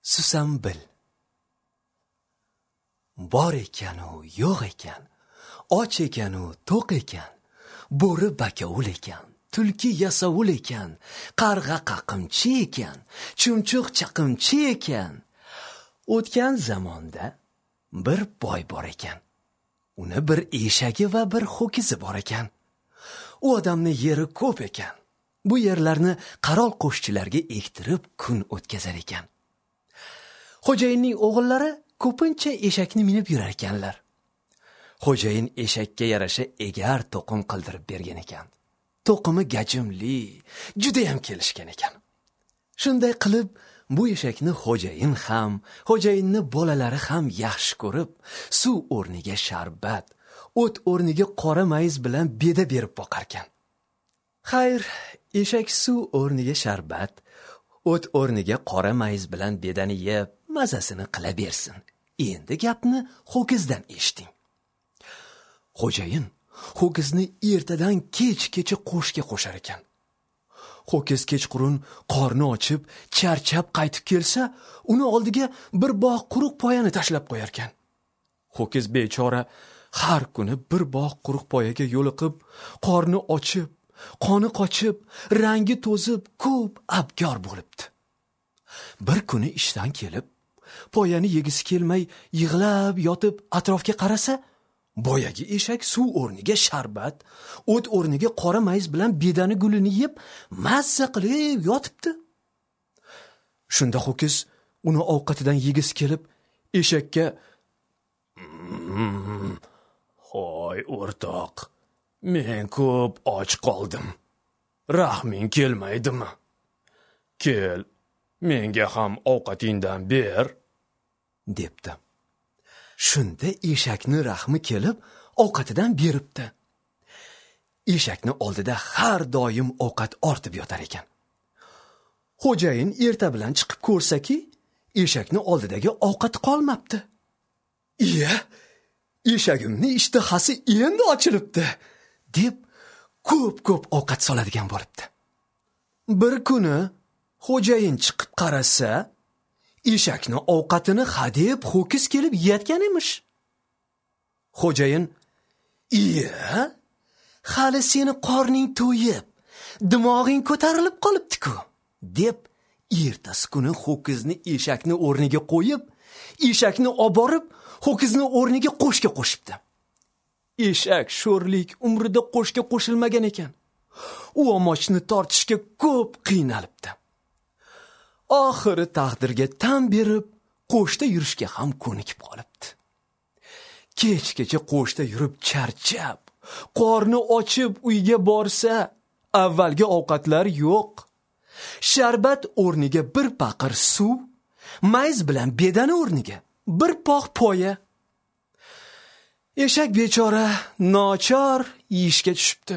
susam bil. Bor ekan u yo'q ekan, och ekan u to'q ekan, bo'ri bakovul ekan, tulki yasovul ekan, qarg'a qaqimchi ekan, chumchuq chaqimchi ekan. O'tgan zamonda bir boy bor ekan. Uni bir eshagi va bir ho'kizi bor ekan. U odamni yeri ko'p ekan. Bu yerlarni qarol qo'shchilarga ektirib kun o'tkazar ekan. Xo'jayinning o'g'illari ko'pincha eshakni minib yurar ekanlar. Xo'jayin eshakka yarasha egar to'qim qildirib bergan ekan. To'qimi gajimli, juda ham kelishgan ekan. Shunday qilib, bu eshakni xo'jayin ham, xo'jayinni bolalari ham yaxshi ko'rib, suv o'rniga sharbat, o't o'rniga qora mayiz bilan beda berib boqar ekan. Xayr, eshak suv o'rniga sharbat, o't o'rniga qora mayiz bilan bedani yeb, mazasini qila bersin. Endi gapni ho'kizdan eshiting. Xo'jayin ho'kizni ertadan kechgacha qo'shga qo'shar ekan. Ho'kiz kechqurun qorni ochib, charchab qaytib kelsa, uni oldiga bir bog' quruq poyani tashlab qo'yar ekan. Ho'kiz bechora har kuni bir bog' quruq poyaga yo'liqib, qorni ochib, qoni qochib, rangi to'zib, ko'p abgor bo'libdi. Bir kuni ishdan kelib, poyani yegisi kelmay yig'lab yotib atrofga qarasa, boyagi eshak suv o'rniga sharbat, o't o'rniga qora mayiz bilan bedani gulini yeb, mazza qilib yotibdi. Shunda ho'kiz uni ovqatidan yegisi kelib, eshakka: "Hoy o'rtoq, men ko'p och qoldim. Rahming kelmaydimi? Kel, menga ham ovqatingdan ber", debdi. Shunda eshakni rahmi kelib, ovqatidan beribdi. Eshakni oldida har doim ovqat ortib yotar ekan. Xo'jayin erta bilan chiqib ko'rsaki, eshakni oldidagi ovqat qolmabdi. "Iya, eshagimni ishtahasi endi ochilibdi", deb ko'p ovqat soladigan bo'libdi. Bir kuni xo'jayin chiqib qarasa, eshakni ovqatini hadeb ho'kiz kelib yeyotgan emish. Xo'jayin: "Iya, hali seni qorning to'yib, dimog'ing ko'tarilib qolibdi-ku", deb ertasi kuni ho'kizni eshakni o'rniga qo'yib, eshakni olib borib, ho'kizni o'rniga qo'shga qo'shibdi. Eshak sho'rlik umrida qo'shga qo'shilmagan ekan. U omochni tortishga ko'p qiynalibdi. Oxiri taqdirga tan berib, qo'shda yurishga ham ko'nikib qolibdi. Kechgacha qo'shda yurib charchab, qorni ochib uyga borsa, avvalgi ovqatlar yo'q. Sharbat o'rniga bir paqir suv, mayiz bilan bedani o'rniga bir pog' poya. Eshak bechora nochor yeyishga tushibdi.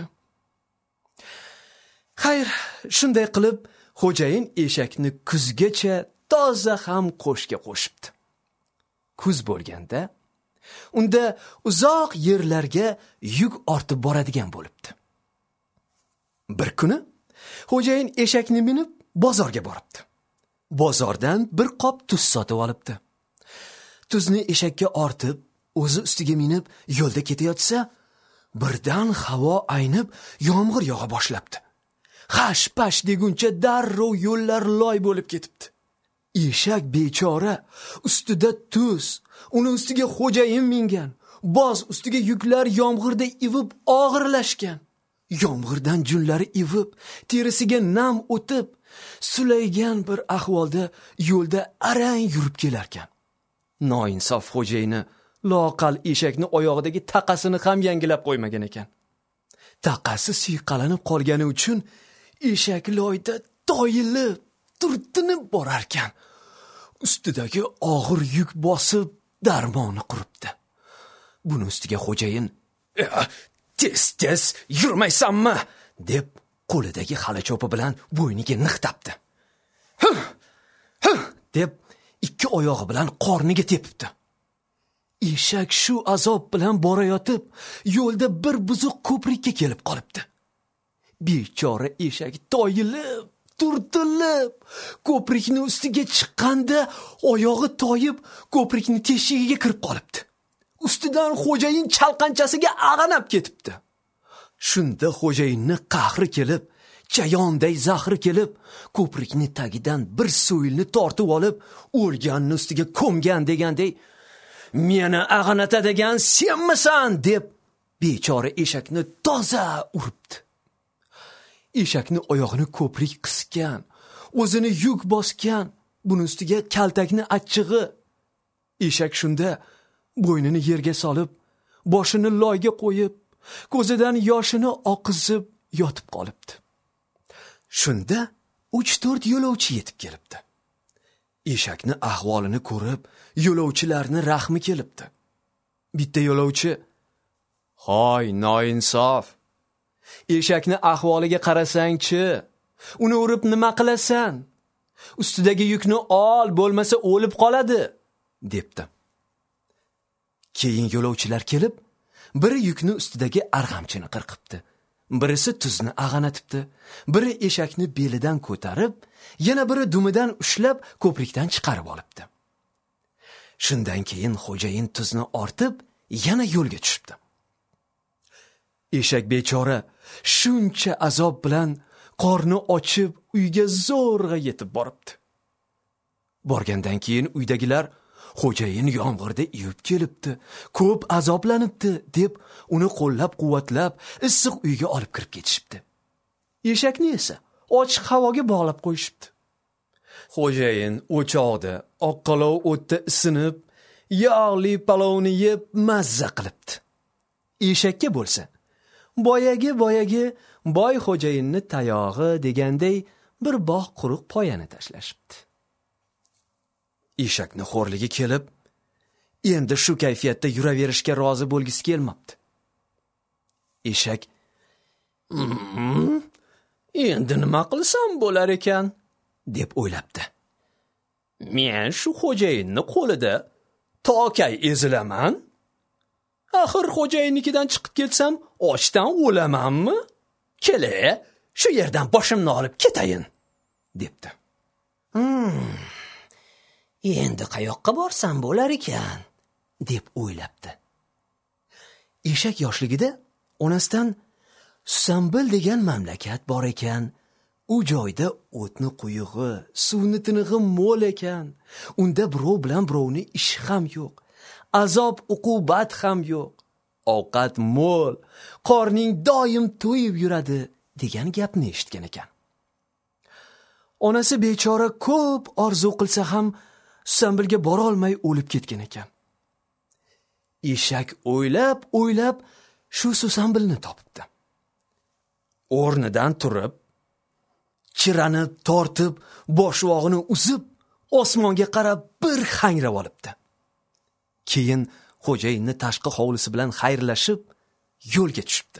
Xayr, shunday qilib, xo'jayin eshakni kuzgacha toza ham qo'shga qo'shibdi. Kuz bo'lganda, unda uzoq yerlarga yuk ortib boradigan bo'libdi. Bir kuni xo'jayin eshakni minib bozorga boribdi. Bozordan bir qop tuz sotib olibdi. Tuzni eshakka ortib, o'zi ustiga minib yo'lda ketayotsa, birdan havo aynib, yomg'ir yog'a boshlabdi. Hash-pash deguncha darrov yo'llar loy bo'lib ketibdi. Eshak bechora ustida tuz, uni ustiga xo'jayin mingan, boz ustiga yuklar yomg'irda ivib og'irlashgan. Yomg'irdan junlari ivib, terisiga nam o'tib, sulaygan bir ahvolda yo'lda arang yurib kelarkan. Noinsof xo'jayini loqal eshakni oyog'idagi taqasini ham yangilab qo'ymagan ekan. Taqasi siyqalanib qolgani uchun eshak loyda toyilib, turtinib borarkan, ustidagi og'ir yuk bosib darmoni quribdi. Buni ustiga xo'jayin: "Tez yurmaysanmi?" deb qo'lidagi xalacho'pi bilan bo'yniga niqtabdi. deb ikki oyog'i bilan qorniga tepibdi. Eshak shu azob bilan borayotib, yo'lda bir buzuq ko'prikka kelib qolibdi. Bechora eshak toyilib, turtilib, ko'prikni ustiga chiqqanda oyog'i toyib, ko'prikni teshigiga kirib qolibdi. Ustidan xo'jayin chalqanchasiga ag'anab ketibdi. Shunda xo'jayinni qahri kelib, chayonday zahri kelib, ko'prikni tagidan bir so'yilni tortib olib, o'lganning ustiga ko'mgan deganday, "Meni ag'anatadigan senmisan?" deb bechora eshakni toza uribdi. Eshakni oyog'ini ko'prik qisgan, o'zini yuk bosgan, buning ustiga kaltakni achchig'i. Eshak shunda bo'ynini yerga solib, boshini loyga qo'yib, ko'zidan yoshini oqizib yotib qolibdi. Shunda 3-4 yo'lovchi yetib kelibdi. Eshakni ahvolini ko'rib, yo'lovchilarni rahmi kelibdi. Bitta yo'lovchi: "Hoy, noinsof. Eshakni ahvoliga qarasang-chi, uni urib nima qilasan? Ustidagi yukni ol, bo'lmasa o'lib qoladi", debdi. Keyin yo'lovchilar kelib, biri yukni ustidagi arg'amchini qirqibdi, birisi tuzni ag'anatibdi, biri eshakni belidan ko'tarib, yana biri dumidan ushlab ko'prikdan chiqarib olibdi. Shundan keyin xo'jayin tuzni ortib, yana yo'lga tushibdi. Eshak bechora shuncha azob bilan qorni ochib uyga zo'rg'a yetib boribdi. Borgandan keyin uydagilar xo'jayin yomg'irda ivib kelibdi, ko'p azoblanibdi deb uni qo'llab-quvvatlab issiq uyga olib kirib ketishibdi. Eshakni esa ochiq havoga bog'lab qo'yishibdi. Xo'jayin o'choqda oqqalov o'tda isinib, yog'li palovni yeb mazza qilibdi. Eshakka bo'lsa, boyagi boy xo'jayinni tayog'i deganday bir bog' quruq poyani tashlashibdi. Eshakni xo'rligi kelib, endi shu kayfiyatda yuraverishga rozi bo'lgisi kelmabdi. Eshak: "Endi nima qilsam bo'lar ekan?" deb o'ylabdi. "Men shu xo'jayinni qo'lida tokay ezilaman. Axir xo'jayinnikidan chiqib ketsam, ochdan o'lamanmi? Kela, shu yerdan boshimni olib ketayin", debdi. Endi qayoqqa borsam bo'lar ekan, deb o'ylabdi. Eshak yoshligida onasidan Susambil degan mamlakat bor ekan. U joyda o'tni quyug'i, suvni tinig'i mo'l ekan. Unda birov bilan birovni ishi ham yo'q. Azob, uqubat ham yo'q. Ovqat mo'l, qorning doim to'yib yuradi degan gapni eshitgan ekan. Onasi bechora ko'p orzu qilsa ham Susambilga bora olmay o'lib ketgan ekan. Eshak o'ylab shu Susambilni topibdi. O'rnidan turib, chirani tortib, boshvog'ini uzib, osmonga qarab bir hangrab olibdi. Keyin xo'jayinni tashqi hovlisi bilan xayrlashib, yo'lga tushibdi.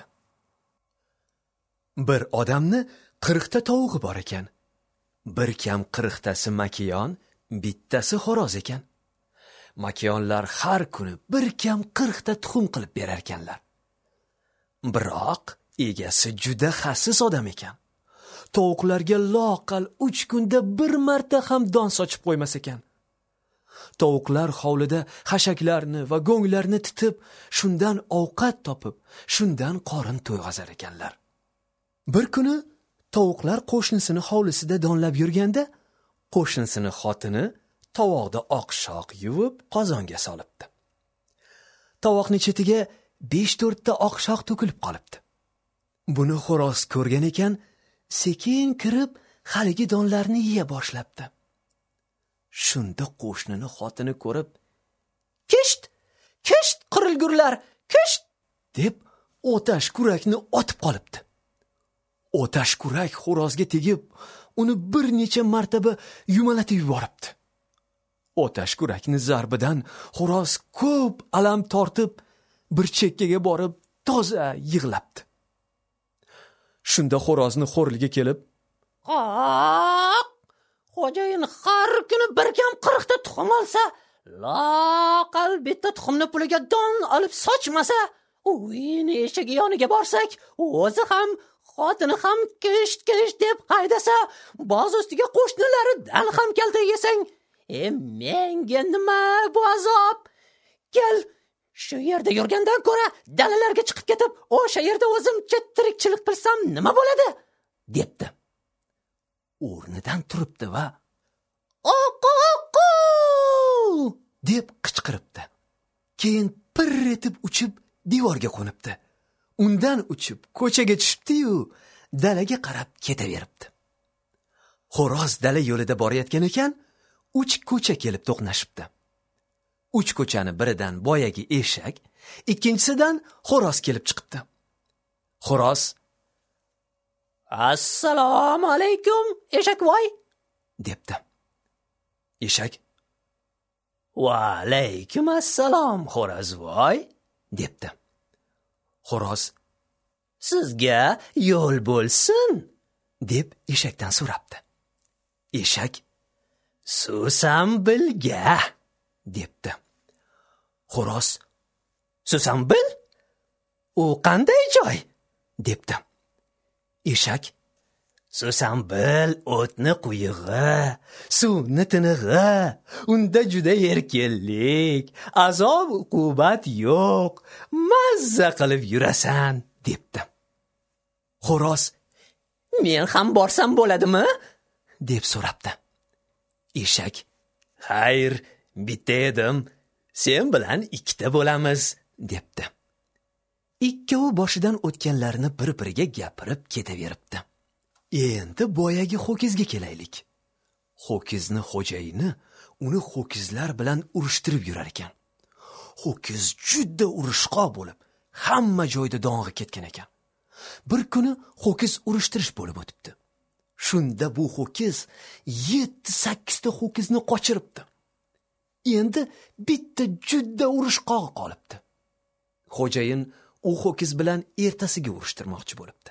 Bir odamni 40 ta tovug'i bor ekan. Bir kam 40 tasi makiyon, bittasi xo'roz ekan. Makiyonlar har kuni bir kam 40 ta tuxum qilib berar ekanlar. Biroq egasi juda xasis odam ekan. Tovuqlarga loqal 3 kunda bir marta ham don sochib qo'ymas ekan. Tovuqlar hovlida xashaklarni va go'nglarni titib, shundan ovqat topib, shundan qorin to'yg'azar ekanlar. Bir kuni tovuqlar qo'shnisini hovlisida donlab yurganda, qo'shnisini xotini tovoqda oqshoq yuvib qozonga solibdi. Tovoqning chetiga 5-4 ta oqshoq to'kilib qolibdi. Buni xo'roz ko'rgan ekan, sekin kirib haligi donlarni yeya boshlabdi. Shunda qo'shnini xotini ko'rib, "Kisht, kisht qirilgurlar, kisht!" deb otash kurakni otib qolibdi. Otash kurak xo'rozga tegib, uni bir necha martaba yumalatib yuboribdi. Otash kurakni zarbidan xo'roz ko'p alam tortib, bir chekkaga borib toza yig'labdi. Shunda xo'rozni xo'rligi kelib, "Xo'jayin har kuni bir kam 40 ta tuxum olsa, loqal bitta tuxumni puliga don olib sochmasa, uyini eshigi yoniga borsak, o'zi ham Xotini ham kisht deb haydasa, boz ustiga qo'shnilari dal ham kaltak yesang, menga nima bu azob? Kel, shu yerda yurgandan ko'ra dalalarga chiqib ketib, o'sha yerda o'zimcha tirikchilik qilsam nima bo'ladi? debdi. O'rnidan turibdi va "Oqoqo!" deb qichqiribdi. Keyin pir etib uchib devorga qo'nibdi. Undan uchib ko'chaga tushibdi-yu, dalaga qarab ketaveribdi. Xo'roz dala yo'lida borayotgan ekan, 3 ko'cha kelib to'qnashibdi. 3 ko'chani biridan boyagi eshak, ikkinchisidan xo'roz kelib chiqibdi. Xo'roz: "Assalomu alaykum, eshakvoy" debdi. Eshak: "Va alaykum assalom, xo'rozvoy" debdi. Xo'roz: "Sizga yo'l bo'lsin" deb eshakdan so'rabdi. Eshak: "Susambilga" debdi. Xo'roz: "Susambil? U qanday joy?" debdi. Eshak: "Susambil o'tni quyig'i, suvni tinig'i, unda juda erkinlik, azob uqubat yo'q, mazza qilib yurasan" debdi. Xo'roz: "Men ham borsam bo'ladimi?" deb so'rabdi. Eshak: "Xayr, bitta edim, sen bilan 2ta bo'lamiz" debdi. Ikkovi boshidan o'tganlarni bir-biriga gapirib ketaveribdi. Endi boyagi ho'kizga kelaylik. Ho'kizni xo'jayini uni ho'kizlar bilan urushtirib yurar ekan. Ho'kiz juda urushqoq bo'lib, hamma joyda dong'i ketgan ekan. Bir kuni ho'kiz urushtirish bo'lib o'tibdi. Shunda bu ho'kiz 7-8 ta ho'kizni qochiribdi. Endi bitta juda urushqoq qolibdi. Xo'jayin u ho'kiz bilan ertasiga urushtirmoqchi bo'libdi.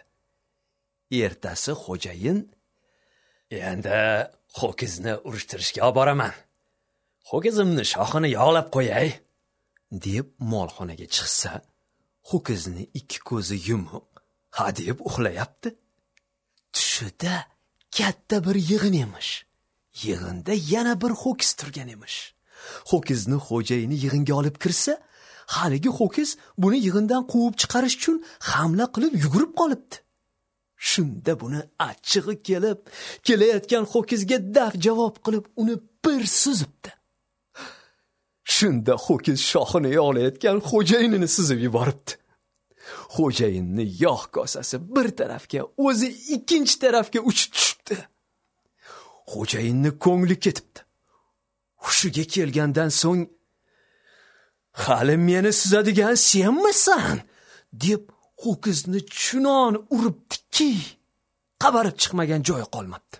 Ertasi xo'jayin: "Endi ho'kizni urushtirishga olib boraman. Ho'kizimni shoxini yog'lab qo'yay" deb molxonaga chiqsa, ho'kizni 2 ko'zi yumuq, ha deb uxlayapti. Tushida katta bir yig'in emish. Yig'inda yana bir ho'kiz turgan emish. Ho'kizni xo'jayini yig'inga olib kirsa, haligi ho'kiz buni yig'indan quvib chiqarish uchun hamla qilib yugurib qolibdi. Shunda buni achchig'i kelib, kelayotgan ho'kizga daf javob qilib uni bir suzibdi. Shunda ho'kiz shoxini yog'layotgan xo'jayinini suzib yuboribdi. Xo'jayinni yog' kosasi bir tarafga, o'zi ikkinchi tarafga uchib tushibdi. Xo'jayinni ko'ngli ketibdi. Hushiga kelgandan so'ng: "Hali meni suzadigan senmisan?" deb ho'kizni chunon uribdiki, qabarib chiqmagan joyi qolmabdi.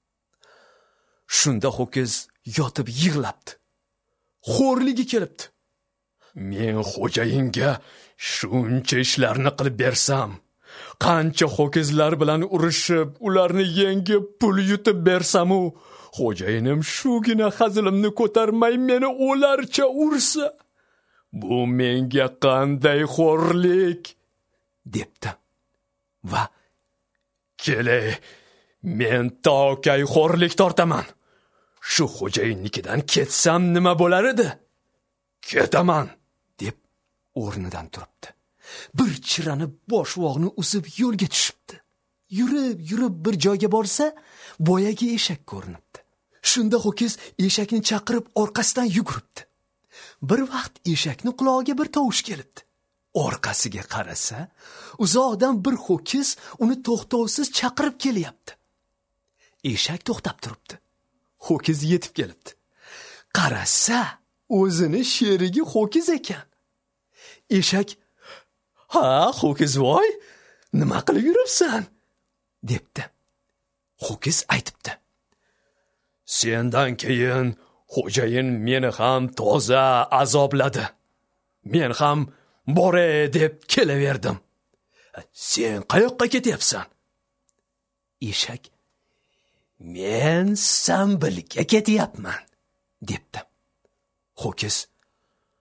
Shunda ho'kiz yotib yig'labdi. Xo'rligi kelibdi. "Men xo'jayinga shuncha ishlarni qilib bersam, qancha ho'kizlar bilan urushib, ularni yengib pul yutib bersam-u, xo'jayinim shugina hazilimni ko'tarmay meni o'larcha ursa, bu menga qanday xo'rlik?" debdi. Va "Kelay, men tokay xo'rlik tortaman. Shu xo'jayinnikidan ketsam nima bo'lar edi? Ketaman" deb o'rnidan turibdi. Bir chiranib boshvoqni usib yo'lga tushibdi. Yurib bir joyga borsa, boyagi eshak ko'rinibdi. Shunda ho'kiz eshakni chaqirib orqasidan yuguribdi. Bir vaqt eshakning qulog'iga bir tovush kelibdi. Orqasiga qarasa, uzoqdan bir ho'kiz uni to'xtovsiz chaqirib kelyapti. Eshak to'xtab turibdi. Ho'kiz yetib kelibdi. Qarasa, o'zini sherigi ho'kiz ekan. Eshak: "Ha, ho'kizvoy, nima qilib yuribsan?" debdi. Ho'kiz aytibdi: "Sendan keyin xo'jayin meni ham toza azobladi. Men ham boray deb kelaverdim. Sen qayoqqa ketyapsan?" Eshak: "Men Sambilga ketyapman" debdi. Ho'kiz: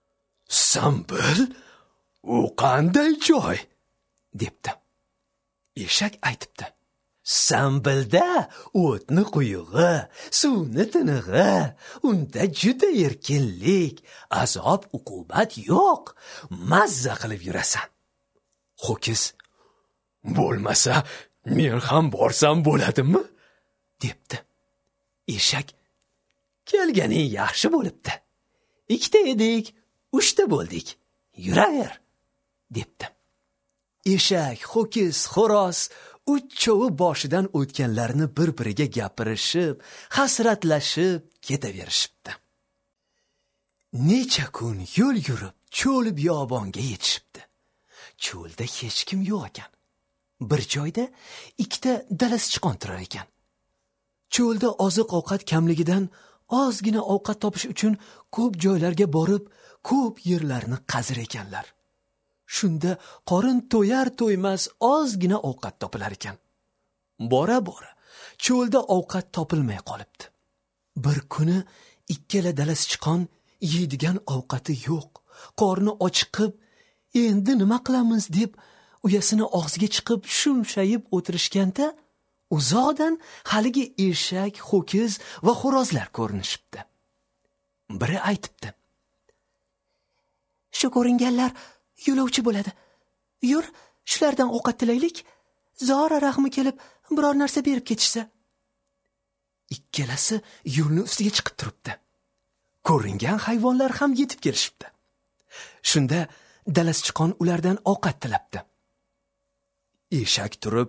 "Sambil? U qanday joy?" debdi. Eshak aytibdi: Sambilda o'tni quyug'i, suvni tinig'i, unda juda erkinlik, azob uqubat yo'q, mazza qilib yurasan. Ho'kiz: Bo'lmasa, men ham borsam bo'ladimi? debdi. Eshak: Kelganing yaxshi bo'libdi. 2ta edik, 3ta bo'ldik. Yuraver, debdi. Eshak, ho'kiz, xo'roz uchovi boshidan o'tganlarni bir-biriga gapirishib, hasratlashib ketaverishibdi. Necha kun yo'l yurib, cho'l biyobonga yetishibdi. Cho'lda hech kim yo'q ekan. Bir joyda 2ta dala sichqon turar ekan. Cho'lda oziq-ovqat kamligidan ozgina ovqat topish uchun ko'p joylarga borib, ko'p yerlarni qazir ekanlar. Shunda qorin to'yar-to'ymas ozgina ovqat topilar ekan. Bora-bora cho'lda ovqat topilmay qolibdi. Bir kuni ikkala dala sichqon yeydigan ovqati yo'q, qorni ochiqib, endi nima qilamiz deb uyasini og'ziga chiqib shumshayib o'tirishganda, uzoqdan haligi eshak, ho'kiz va xo'rozlar ko'rinishibdi. Biri aytibdi: Shu ko'ringanlar yo'lovchi bo'ladi. Yur, shulardan ovqat tilaylik. Zora rahmi kelib, biror narsa berib ketishsa. Ikkalasi yo'lni ustiga chiqib turibdi. Ko'ringan hayvonlar ham yetib kelishibdi. Shunda dala sichqon ulardan ovqat tilabdi. Eshak turib: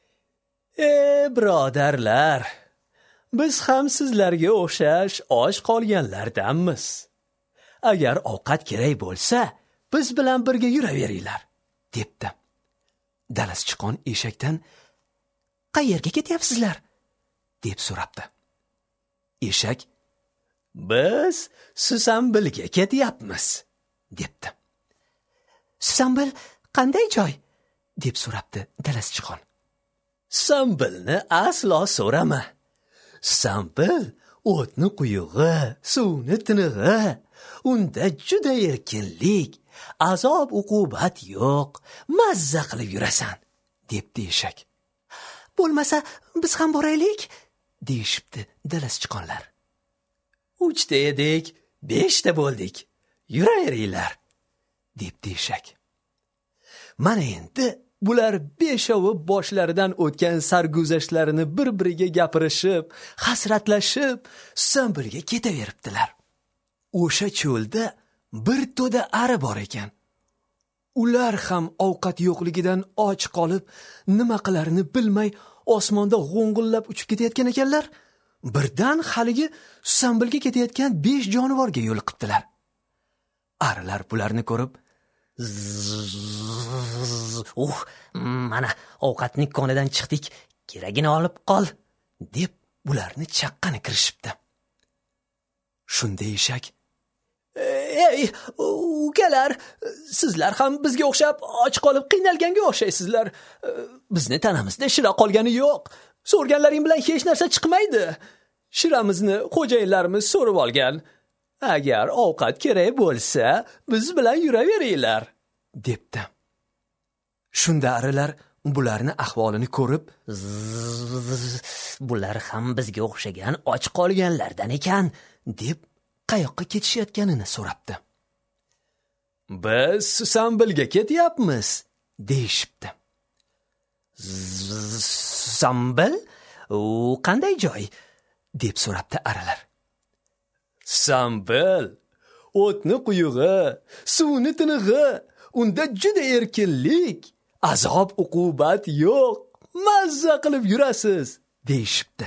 birodarlar, biz ham sizlarga o'xshash och qolganlardanmiz. Agar ovqat kerak bo'lsa, biz bilan birga yuraveringlar, debdi. Dala sichqon eshakdan: Qayerga ketyapsizlar? deb so'rabdi. Eshak: Biz Susambilga ketyapmiz, debdi. Susambil qanday joy? deb so'rabdi dala sichqon. Susambilni aslo so'rama. Susambil o'tni quyug'i, suvni tinig'i, unda juda erkinlik, azob uqubat yo'q, mazza qilib yurasan, debdi eshak. Bo'lmasa, biz ham boraylik, deyishibdi dala sichqonlar. 3ta edik, 5ta bo'ldik. Yuraveringlar, debdi eshak. Mana endi bular 5ovi boshlaridan o'tgan sarguzashtlarini bir-biriga gapirishib, hasratlashib, Susambilga ketaveribdilar. O'sha cho'lda bir to'da ari bor ekan. Ular ham ovqat yo'qligidan och qolib, nima qilarini bilmay osmonda g'o'ng'illab uchib ketayotgan ekanlar. Birdan haligi Susambilga ketayotgan 5 jonivorga yo'liqibdilar. Arilar bularni ko'rib: mana ovqatning konidan chiqdik, keragini olib qol, deb bularni chaqqani kirishibdi. Shunda eshak: Ey, ukalar, sizlar ham bizga o'xshab och qolib qiynalganga o'xshaysizlar. Bizni tanamizda shira qolgani yo'q. So'rganlaring bilan hech narsa chiqmaydi. Shiramizni xo'jayinlarimiz so'rib olgan. Agar ovqat kerak bo'lsa, biz bilan yuraveringlar, debdi. Shunda arilar bularni ahvolini ko'rib: Bular ham bizga o'xshagan och qolganlardan ekan, deb qayoqqa ketishayotganini so'rabdi. Biz Susambilga ketyapmiz, deyishibdi. Susambil? U qanday joy? deb so'rabdi arilar. Susambil o'tni quyug'i, suvni tinig'i, unda juda erkinlik, azob uqubat yo'q, mazza qilib yurasiz, deyishibdi.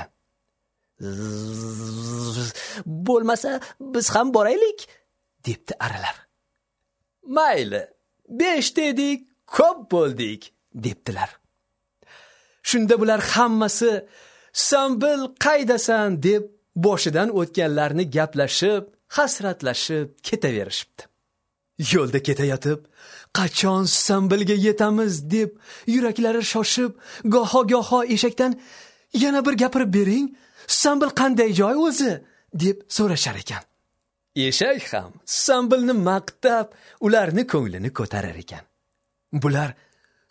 Bo'lmasa, biz ham boraylik, debdi arilar. Mayli, 5ta edik, ko'p bo'ldik, debdilar. Shunda bular hammasi Susambil qaydasan deb boshidan o'tganlarni gaplashib, hasratlashib ketaverishibdi. Yo'lda ketayotib, qachon Susambilga yetamiz deb yuraklari shoshib, goho eshakdan: Yana bir gapirib bering, Susambil qanday joy o'zi? deb so'rashar ekan. Eshak ham Susambilni maqtab, ularni ko'nglini ko'tarar ekan. Bular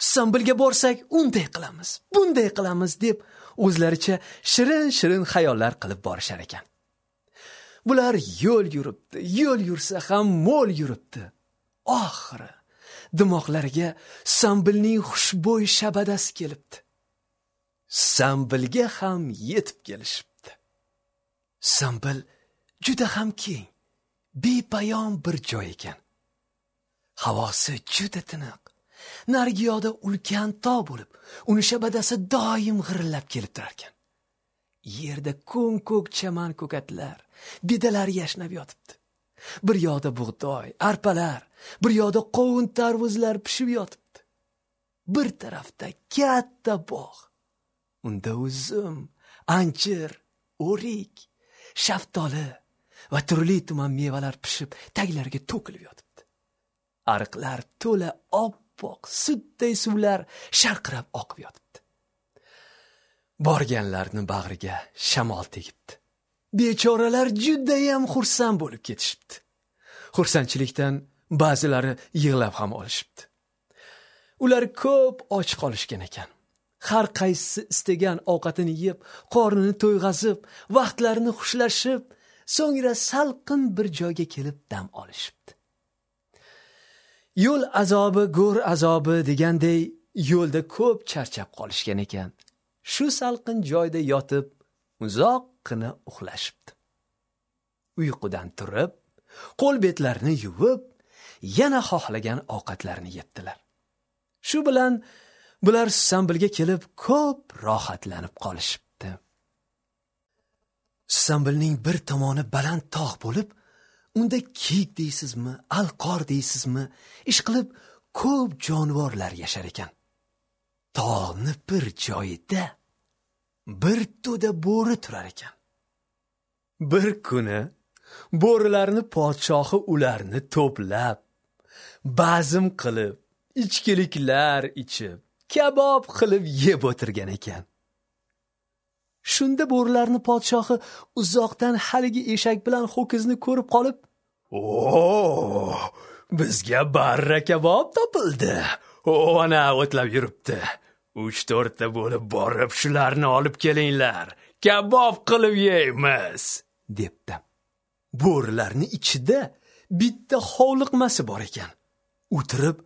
sambilga borsak unday qilamiz, bunday qilamiz deb o'zlaricha shirin xayollar qilib borishar ekan. Bular yo'l yuribdi, yo'l yursa ham mo'l yuribdi. Oxiri dimoqlariga sambilning xushbo'y shabadasi kelibdi. Sambilga ham yetib kelishibdi. Sambil juda ham keng, bepayon bir joy ekan. Havosi juda tiniq. Narigi yoqda ulkan tog' bo'lib, uni shabadasi doim g'irillab kelib turar ekan. Yerda ko'k chaman ko'katlar, bedalar yashnab yotibdi. Bir yoqda bug'doy, arpalar, bir yoqda qovun tarvuzlar pishib yotibdi. Bir tarafda katta bog'. Unda uzum, anjir, o'rik, shaftoli va turli tuman mevalar pishib taglariga to'kilib yotibdi. Ariqlar to'la oppoq, sutday suvlar sharqirab oqib yotibdi. Borganlarni bag'riga shamol tegibdi. Bechoralar juda ham xursand bo'lib ketishibdi. Xursandchilikdan ba'zilari yig'lab ham olishibdi. Ular ko'p och qolishgan ekan. Har qaysi istagan ovqatini yeb, qornini to'yg'azib, vaqtlarini xushlashib, so'ngra salqin bir joyga kelib dam olishibdi. Yo'l azobi, go'r azobi deganday yo'lda ko'p charchab qolishgan ekan. Shu salqin joyda yotib, uzoqqina uxlashibdi. Uyqudan turib, qo'l betlarini yuvib, yana xohlagan ovqatlarini yedilar. Shu bilan bular sambilga kelib ko'p rohatlanib qolishibdi. Sambilning bir tomoni baland tog' bo'lib, unda kiyik deysizmi, alqor deysizmi, ishqilib ko'p jonivorlar yashar ekan. Tog'ni bir joyida bir to'da bo'ri turar ekan. Bir kuni bo'rilarni podshohi ularni to'plab, bazm qilib, ichkiliklar ichib, kabob qilib yeb o'tirgan ekan. Shunda bo'rilarni podshohi uzoqdan haligi eshak bilan ho'kizni ko'rib qolib, "O, bizga barra kabob topildi. Ona o'tlab yuribdi. 3-4 ta bo'lib borib shularni olib kelinglar. Kabob qilib yeymiz", debdi. Bo'rilarning ichida bitta hovliqmasi bor ekan. O'tirib,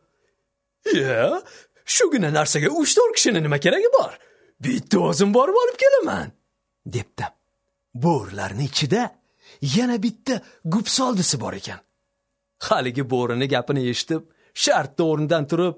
shugina narsaga 3-4 kishini nima keragi bor? Bitta o'zim borib olib kelaman", debdi. Bo'rilarning ichida yana bitta gupsoldisi bor ekan. Haligi bo'rini gapini eshitib, shartta o'rnidan turib,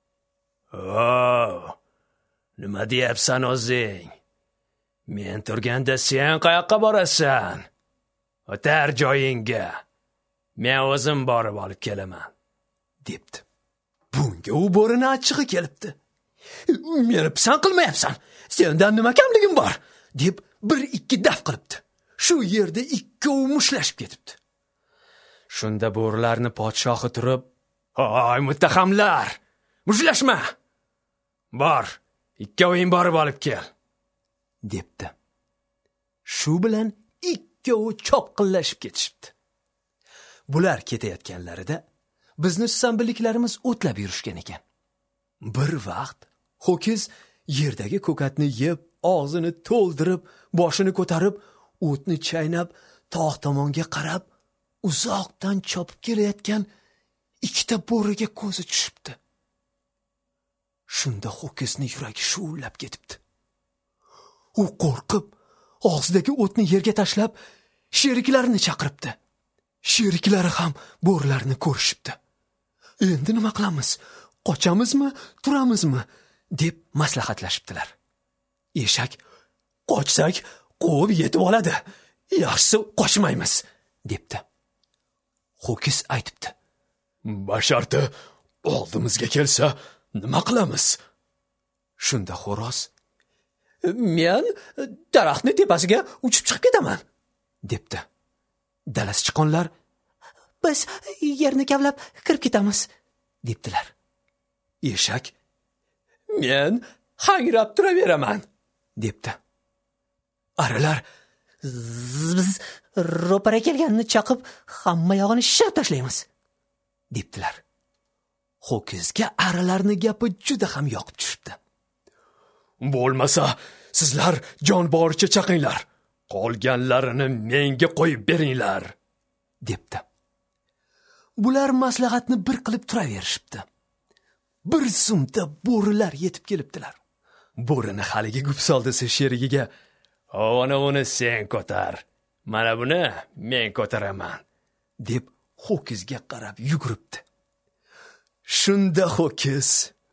"Nima deyapsan o'zing? Men turganda sen qayoqqa borasan? O'tar joyingga. Men o'zim borib olib kelaman", debdi. Bunga u bo'rini achchig'i kelibdi. "Meni pisand qilmayapsan. Sendan nima kamligim bor?" deb 1-2 daf qilibdi. Shu yerda ikkovi mushlashib ketibdi. Shunda bo'rilarni podshohi turib, "Hoy muttahamlar, mushlashma. Bor, ikkoving borib olib kel", debdi. Shu bilan ikkovi chopqillashib ketishibdi. Bular ketayotganlarida bizni sambilliklarimiz o'tlab yurishgan ekan. Bir vaqt ho'kiz yerdagi ko'katni yeb, og'zini to'ldirib, boshini ko'tarib, o'tni chaynab, tog' tomonga qarab, uzoqdan chopib kelayotgan 2 ta bo'riga ko'zi tushibdi. Shunda ho'kizni yuragi shuvlab ketibdi. U qo'rqib, og'zidagi o'tni yerga tashlab, sheriklarini chaqiribdi. Sheriklari ham bo'rilarni ko'rishibdi. "Endi nima qilamiz? Qochamizmi, turamizmi?" deb maslahatlashibdilar. Eshak, "Qochsak, quvib yetib oladi. Yaxshisi qochmaymiz", debdi. Ho'kiz aytibdi, "Basharti oldimizga kelsa, nima qilamiz?" Shunda xo'roz, "Men daraxtning tepasiga uchib chiqib ketaman", debdi. Dala sichqonlar, "Biz yerni kavlab kirib ketamiz", debdilar. Eshak, "Men hangrab turaveraman", debdi. Arilar, "Biz ro'para kelganini chaqib, hamma yog'ini shishirib tashlaymiz", debdilar. Ho'kizga arilarni gapi juda ham yoqib tushibdi. Bo'lmasa, sizlar jonboricha chaqinglar. Qolganlarini menga qo'yib beringlar, debdi. Bular maslahatni bir qilib turaverishibdi. Bir zumda bo'rilar yetib kelibdilar. Bo'rini haligi gupsoldisi sherigiga, "Ana uni sen ko'tar, mana buni men ko'taraman", deb ho'kizga qarab yuguribdi. Shunda ho'kiz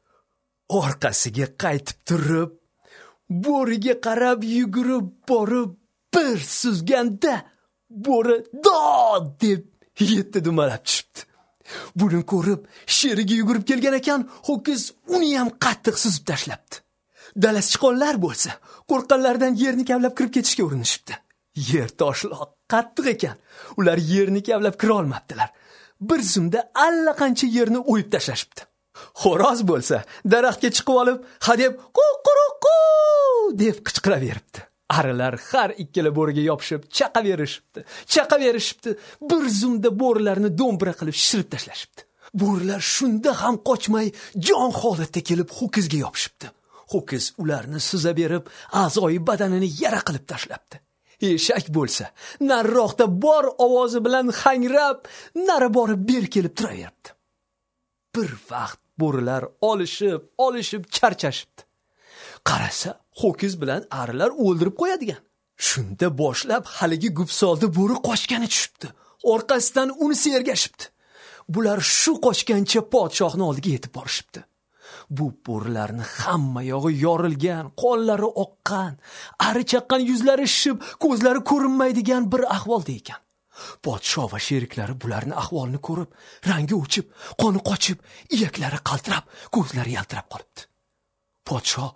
orqasiga qaytib turib, bo'riga qarab yugurib borib bir suzganda, bo'ri "Dod!" deb yetti dumalab tushibdi. Buni ko'rib, sheriga yugurib kelgan ekan, ho'kiz uni ham qattiq suzib tashlabdi. Dalasichqonlar bo'lsa, qo'rqqanlardan yerni kavlab kirib ketishga urinishibdi. Yer toshloq qattiq ekan, ular yerni kavlab kira olmabdilar. Bir zumda allaqancha yerni o'yib tashlashibdi. Xo'roz bo'lsa, daraxtga chiqib olib, hadeb "Ququruqu!" deb qichqiraveribdi. Arilar har ikkala bo'riga yopishib chaqaverishibdi. Bir zumda bo'rilarni do'mbira qilib shirib tashlashibdi. Bo'rilar shunda ham qochmay, jon holatda kelib ho'kizga yopishibdi. Ho'kiz ularni suza berib, a'zoyi badanini yara qilib tashlabdi. Eshak bo'lsa, nariroqda bor ovozi bilan hangrab, nari borib ber kelib turaveribdi. Bir vaqt bo'rilar olishib charchashibdi. Qarasa, ho'kiz bilan arilar o'ldirib qo'yadigan. Shunda boshlab haligi gupsoldi bo'ri qochgani tushibdi. Orqasidan unisi ergashibdi. Bular shu qochgancha podshohning oldiga yetib borishibdi. Bu bo'rilarni hamma yog'i yorilgan, qonlari oqqan, ari chaqqan yuzlari shishib, ko'zlari ko'rinmaydigan bir ahvolda ekan. Podshoh va sheriklari bularni ahvolini ko'rib, rangi o'chib, qoni qochib, iyaklari qaltirab, ko'zlari yaltirab qolibdi. Podshoh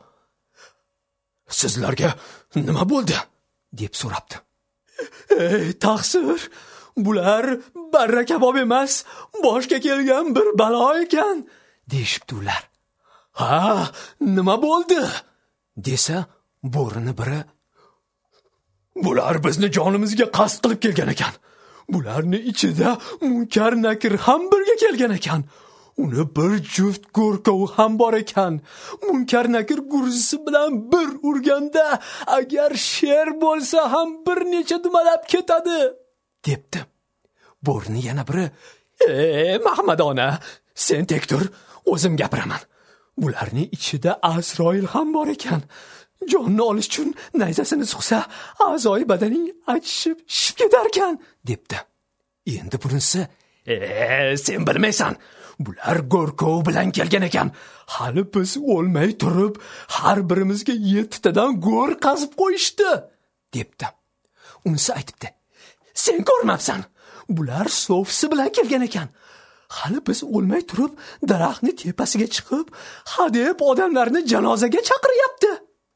"Sizlarga nima bo'ldi?" deb so'rabdi. "Ey taqsir, bular barra kabob emas, boshga kelgan bir balo ekan", deyishibdi ular. "Ha, nima bo'ldi?" desa, bo'rini biri, "Bular bizni jonimizga qasd qilib kelgan ekan. Bularni ichida Munkar Nakir ham birga kelgan ekan. Uni bir juft go'rkovi ham bor ekan. Munkar Nakir gurzisi bilan bir urganda, agar sher bo'lsa ham bir necha dumalab ketadi", debdi. Bo'rini yana biri, Mahmadona, sen tek tur, o'zim gapiraman. Bularning ichida Azroil ham bor ekan. Jonni olish uchun nayzasini suqsa, a'zoyi badaning achishib, shishib ketar ekan", debdi. Endi bunisi, sen bilmaysan. Bular go'rkov bilan kelgan ekan. Hali biz o'lmay turib, har birimizga 7 tadan go'r qazib qo'yishdi", debdi. Unisi aytibdi, "Sen ko'rmabsan. Bular sovsi bilan kelgan ekan. Hali biz o'lmay turib, daraxtning tepasiga chiqib, hadeb odamlarni janozaga chaqiryapti."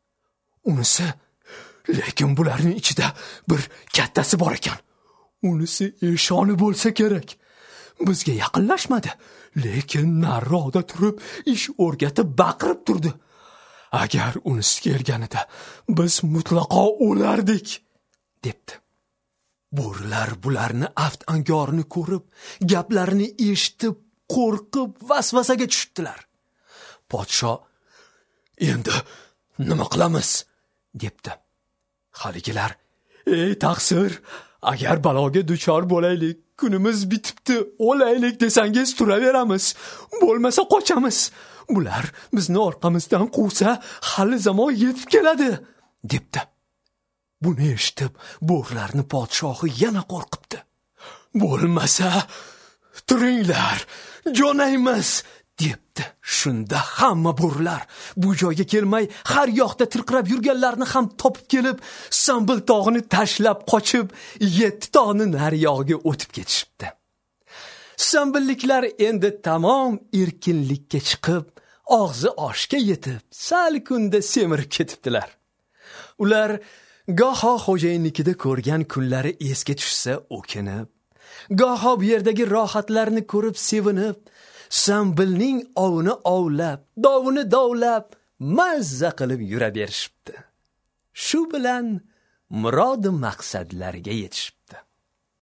Unisi, "Lekin bularning ichida bir kattasi bor ekan. Unisi eshoni bo'lsa kerak. Bizga yaqinlashmadi, lekin nariroqda turib, ish o'rgatib baqirib turdi. Agar unisi kelganida biz mutlaqo o'lardik", debdi. Bo'rilar bularni aft-angorini ko'rib, gaplarini eshitib, qo'rqib, vasvasaga tushibdilar. Podshoh, "Endi nima qilamiz?" debdi. Haligilar, "Ey taqsir, agar baloga duchor bo'laylik, kunimiz bitibdi, o'laylik desangiz turaveramiz, bo'lmasa qochamiz. Bular bizni orqamizdan quvsa, hali zamon yetib keladi", debdi. Buni eshitib, bo'rilarni podshohi yana qo'rqibdi. "Bo'lmasa turinglar, jo'naymiz", debdi. Shunda hamma bo'rilar bu joyga kelmay, har yoqda tirqirab yurganlarni ham topib kelib, Sambil tog'ini tashlab qochib, 7 tog'ni nari yog'iga o'tib ketishibdi. Sambilliklar endi tamom erkinlikka chiqib, og'zi oshga yetib, sal kunda semirib ketibdilar. Ular goho xo'jayinnikida ko'rgan kunlari esga tushsa o'kinib, goho bu yerdagi rohatlarni ko'rib sevinib, Sambilning ovini ovlab, dovini dovlab, mazza qilib yuraverishibdi. Shu bilan murod maqsadlariga yetishibdi.